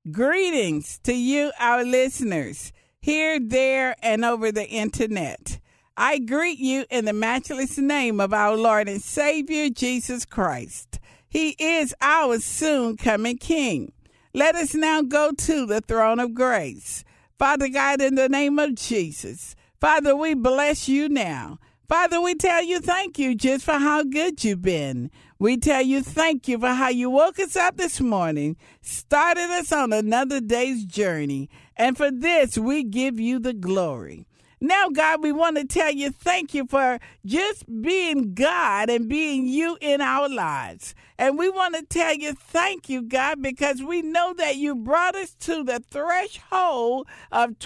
Greetings to you, our listeners, here, there, and over the internet. I greet you in the matchless name of our Lord and Savior, Jesus Christ. He is our soon-coming King. Let us now go to the throne of grace. Father God, in the name of Jesus, Father, we bless you now. Father, we tell you thank you just for how good you've been. We tell you thank you for how you woke us up this morning, started us on another day's journey. And for this, we give you the glory. Now, God, we want to tell you thank you for just being God and being you in our lives. And we want to tell you thank you, God, because we know that you brought us to the threshold of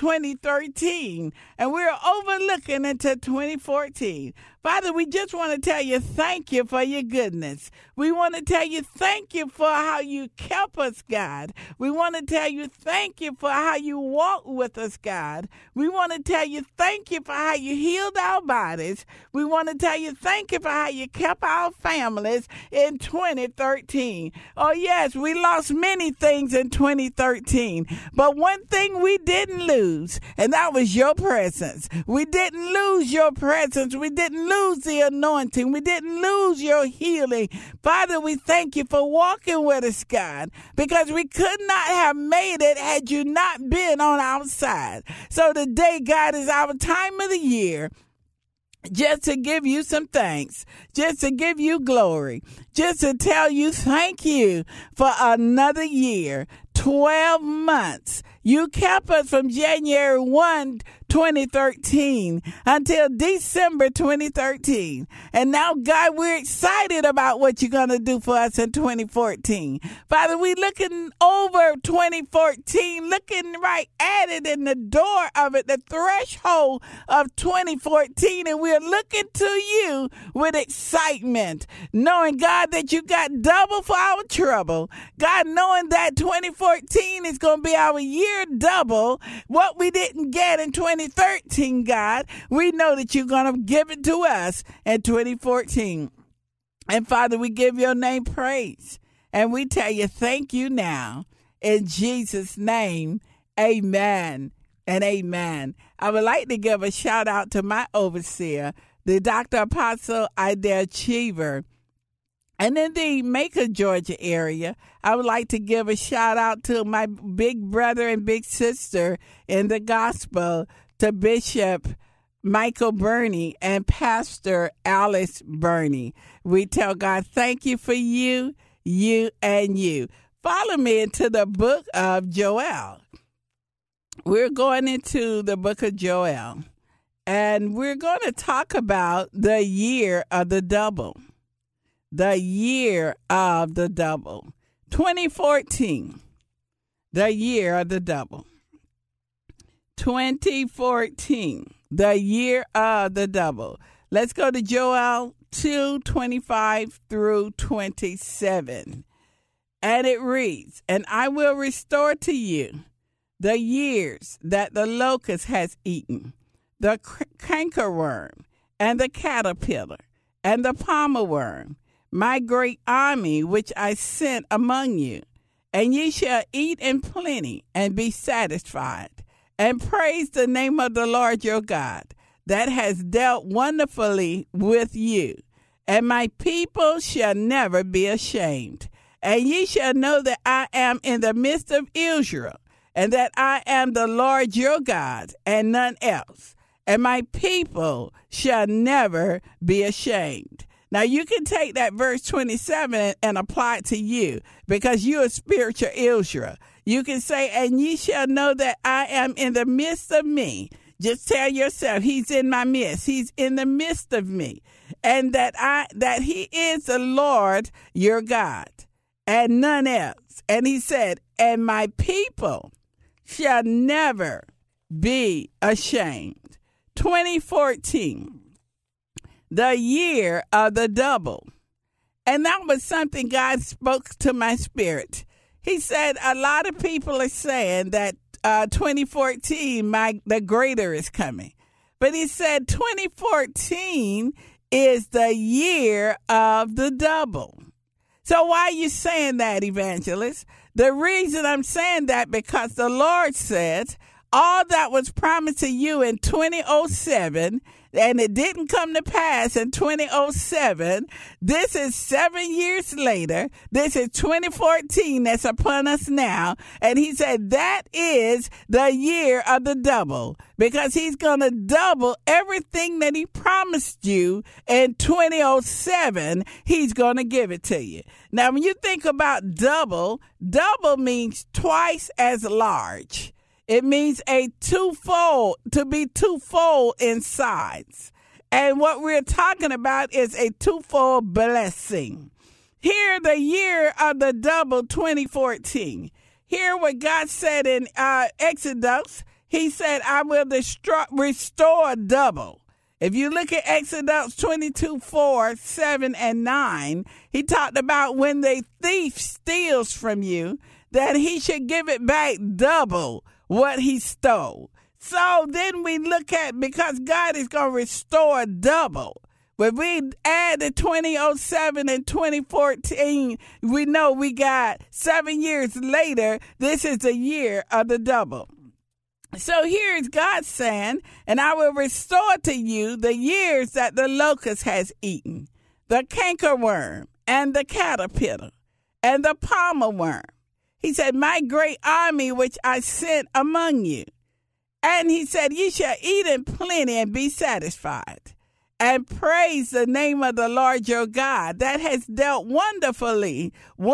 2013, and we're overlooking into 2014. Father, we just want to tell you thank you for your goodness. We want to tell you thank you for how you kept us, God. We want to tell you thank you for how you walked with us, God. We want to tell you thank you for how you healed our bodies. We want to tell you thank you for how you kept our families in 2013. Oh, yes, we lost many things in 2013, but one thing we didn't lose, and that was your presence. We didn't lose your presence. We didn't lose the anointing. We didn't lose your healing. Father, we thank you for walking with us, God, because we could not have made it had you not been on our side. So today, God, is our time of the year just to give you some thanks, just to give you glory, just to tell you thank you for another year, 12 months. You kept us from January 1, 2013 until December 2013. And now, God, we're excited about what you're going to do for us in 2014. Father, we're looking over 2014, looking right at it in the door of it, the threshold of 2014. And we're looking to you with excitement, knowing, God, that you got double for our trouble. God, knowing that 2014 is going to be our year double. What we didn't get in 2013, God, we know that you're going to give it to us in 2014. And Father, we give your name praise. And we tell you thank you now. In Jesus' name, amen and amen. I would like to give a shout out to my overseer, the Dr. Apostle Idell Cheever. And in the Macon, Georgia area, I would like to give a shout out to my big brother and big sister in the gospel, to Bishop Michael Burney and Pastor Alice Burney. We tell God, thank you for you, you, and you. Follow me into the book of Joel. We're going into the book of Joel, and we're going to talk about the year of the double. The year of the double. 2014, the year of the double. 2014, the year of the double. Let's go to Joel 2:25 through 27. And it reads, "And I will restore to you the years that the locust has eaten, the cankerworm, and the caterpillar, and the palmer worm, my great army which I sent among you. And ye shall eat in plenty and be satisfied, and praise the name of the Lord your God, that has dealt wonderfully with you. And my people shall never be ashamed. And ye shall know that I am in the midst of Israel, and that I am the Lord your God, and none else. And my people shall never be ashamed." Now, you can take that verse 27 and apply it to you, because you're a spiritual Israel. You can say, "And ye shall know that I am in the midst of me." Just tell yourself, he's in my midst. He's in the midst of me. And that he is the Lord your God, and none else. And he said, "And my people shall never be ashamed." 2014. The year of the double. And that was something God spoke to my spirit. He said, a lot of people are saying that 2014, the greater is coming. But he said 2014 is the year of the double. So why are you saying that, evangelist? The reason I'm saying that because the Lord says all that was promised to you in 2007 and it didn't come to pass in 2007. This is 7 years later. This is 2014 that's upon us now. And he said that is the year of the double, because he's going to double everything that he promised you in 2007. He's going to give it to you. Now, when you think about double, double means twice as large. It means to be twofold in size. And what we're talking about is a twofold blessing. Hear the year of the double 2014. Hear what God said in Exodus. He said, I will restore double. If you look at Exodus 22:4, 7, and 9, he talked about when the thief steals from you, that he should give it back double what he stole. So then we look at, because God is going to restore double. When we add the 2007 and 2014, we know we got 7 years later, this is the year of the double. So here is God saying, and I will restore to you the years that the locust has eaten, the cankerworm and the caterpillar and the palmer worm. He said, my great army which I sent among you. And he said, ye shall eat in plenty and be satisfied, and praise the name of the Lord your God that has dealt wondrously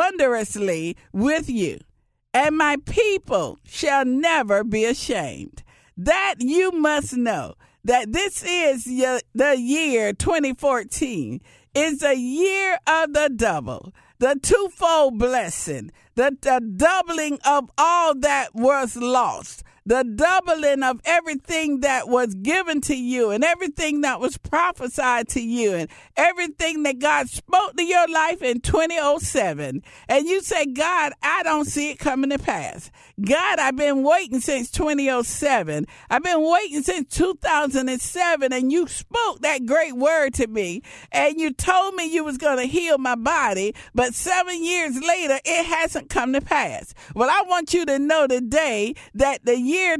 with you. And my people shall never be ashamed. That you must know that this is the year 2014 is the year of the double, the twofold blessing, the doubling of all that was lost, the doubling of everything that was given to you and everything that was prophesied to you and everything that God spoke to your life in 2007. And you say, God, I don't see it coming to pass. God, I've been waiting since 2007. I've been waiting since 2007, and you spoke that great word to me, and you told me you was going to heal my body, but 7 years later, it hasn't come to pass. Well, I want you to know today that the year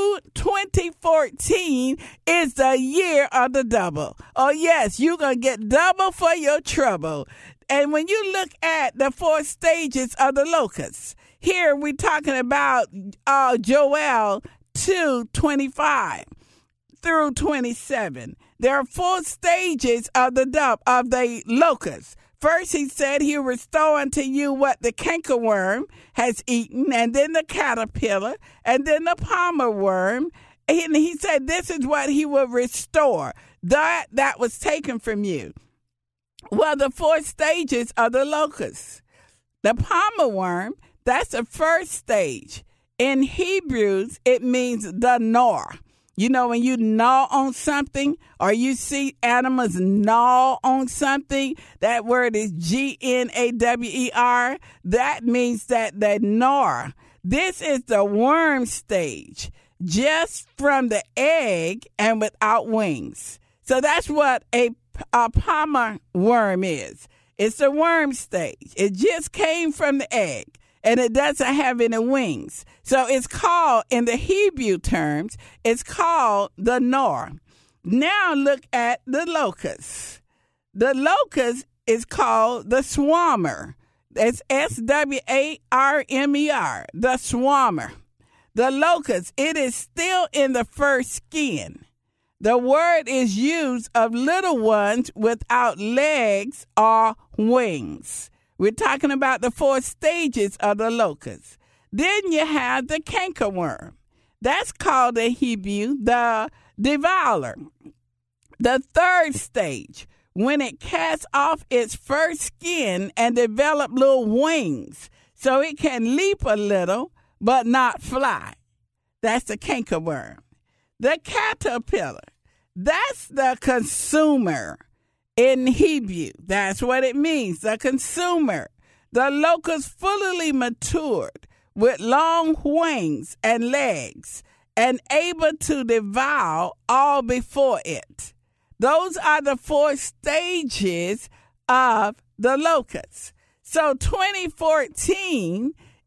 2014 is the year of the double. Oh, yes, you're going to get double for your trouble. And when you look at the 4 stages of the locusts, here we're talking about Joel 2:25 through 27. There are 4 stages of the locust. First, he said he'll restore unto you what the cankerworm has eaten, and then the caterpillar, and then the palmer worm. And he said this is what he will restore, that was taken from you. Well, the 4 stages of the locust. The palmer worm, that's the first stage. In Hebrews, it means the gnaw. You know, when you gnaw on something or you see animals gnaw on something, that word is Gnawer. That means that they gnaw. This is the worm stage, just from the egg and without wings. So that's what a palmer worm is. It's the worm stage. It just came from the egg, and it doesn't have any wings. So it's called, in the Hebrew terms, it's called the gnaw. Now look at the locust. The locust is called the swarmer. It's SWARMER, the swarmer. The locust, it is still in the first skin. The word is used of little ones without legs or wings. We're talking about the 4 stages of the locust. Then you have the cankerworm. That's called in Hebrew the devourer. The 3rd stage, when it casts off its first skin and develop little wings, so it can leap a little but not fly. That's the cankerworm. The caterpillar, that's the consumer. In Hebrew, that's what it means, the consumer. The locust fully matured with long wings and legs and able to devour all before it. Those are the 4 stages of the locust. So 2014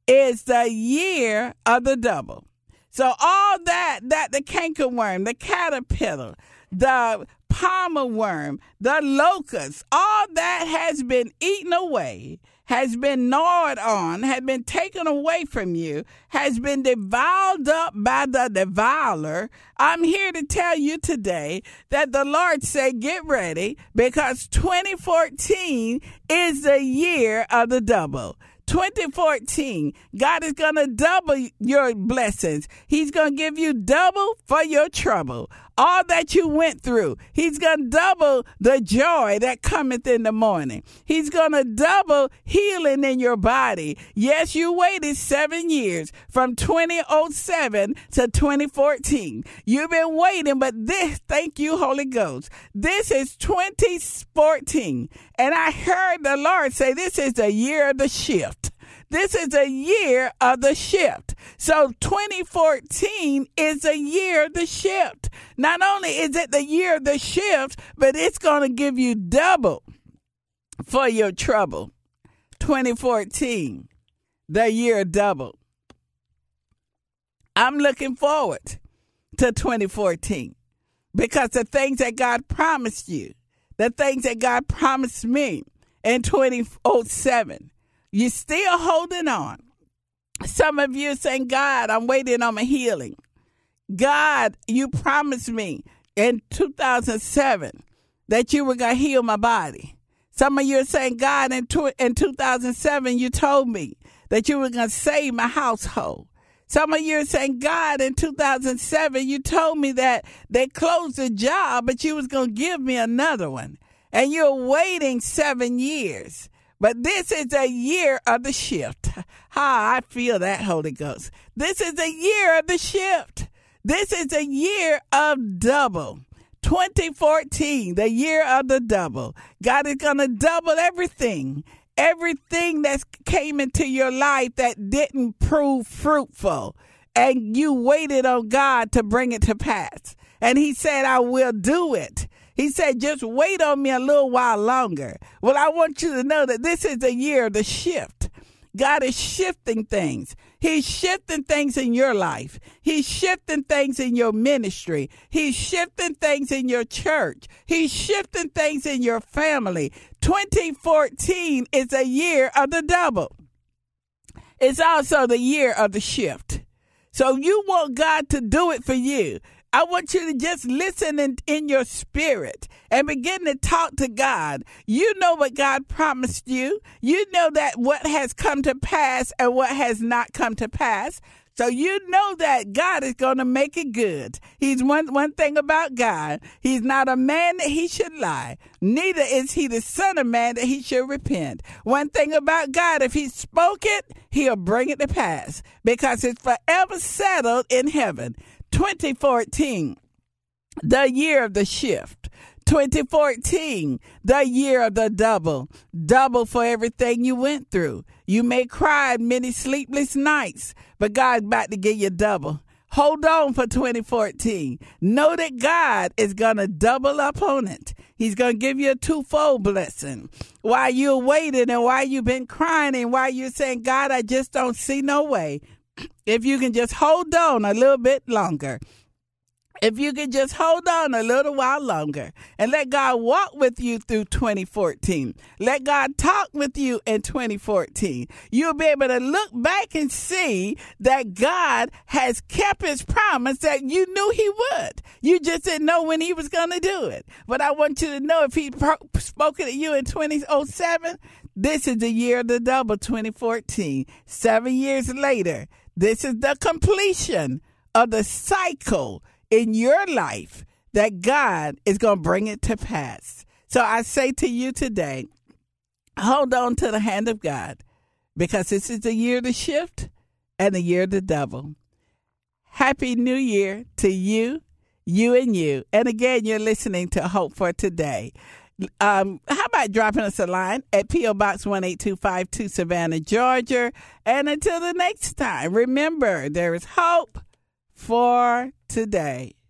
is the year of the double. So all that the cankerworm, the caterpillar, the palmer worm, the locust, all that has been eaten away, has been gnawed on, has been taken away from you, has been devoured up by the devourer. I'm here to tell you today that the Lord said, get ready, because 2014 is the year of the double. 2014, God is going to double your blessings. He's going to give you double for your trouble. All that you went through, He's going to double the joy that cometh in the morning. He's going to double healing in your body. Yes, you waited 7 years from 2007 to 2014. You've been waiting, but this, thank you, Holy Ghost. This is 2014. And I heard the Lord say, this is the year of the shift. This is a year of the shift. So 2014 is a year of the shift. Not only is it the year of the shift, but it's going to give you double for your trouble. 2014, the year of double. I'm looking forward to 2014 because the things that God promised you, the things that God promised me in 2007, you're still holding on. Some of you are saying, God, I'm waiting on my healing. God, you promised me in 2007 that you were going to heal my body. Some of you are saying, God, in 2007, you told me that you were going to save my household. Some of you are saying, God, in 2007, you told me that they closed the job, but you was going to give me another one. And you're waiting 7 years. But this is a year of the shift. I feel that, Holy Ghost. This is a year of the shift. This is a year of double. 2014, the year of the double. God is going to double everything. Everything that came into your life that didn't prove fruitful. And you waited on God to bring it to pass. And He said, I will do it. He said, just wait on me a little while longer. Well, I want you to know that this is the year of the shift. God is shifting things. He's shifting things in your life. He's shifting things in your ministry. He's shifting things in your church. He's shifting things in your family. 2014 is a year of the double. It's also the year of the shift. So you want God to do it for you. I want you to just listen in your spirit and begin to talk to God. You know what God promised you. You know that what has come to pass and what has not come to pass. So you know that God is going to make it good. He's one thing about God. He's not a man that he should lie. Neither is he the son of man that he should repent. One thing about God, if he spoke it, he'll bring it to pass because it's forever settled in heaven. 2014, the year of the shift. 2014, the year of the double. Double for everything you went through. You may cry many sleepless nights, but God's about to give you double. Hold on for 2014. Know that God is going to double up on it. He's going to give you a twofold blessing. While you're waiting and while you've been crying and while you're saying, God, I just don't see no way. If you can just hold on a little bit longer. If you can just hold on a little while longer and let God walk with you through 2014. Let God talk with you in 2014. You'll be able to look back and see that God has kept his promise that you knew he would. You just didn't know when he was going to do it. But I want you to know if he spoke it to you in 2007, this is the year of the double, 2014. 7 years later, this is the completion of the cycle in your life that God is going to bring it to pass. So I say to you today, hold on to the hand of God because this is the year of the shift and the year of the double. Happy New Year to you, you and you. And again, you're listening to Hope for Today. How about dropping us a line at P.O. Box 18252, Savannah, Georgia. And until the next time, remember, there is hope for today.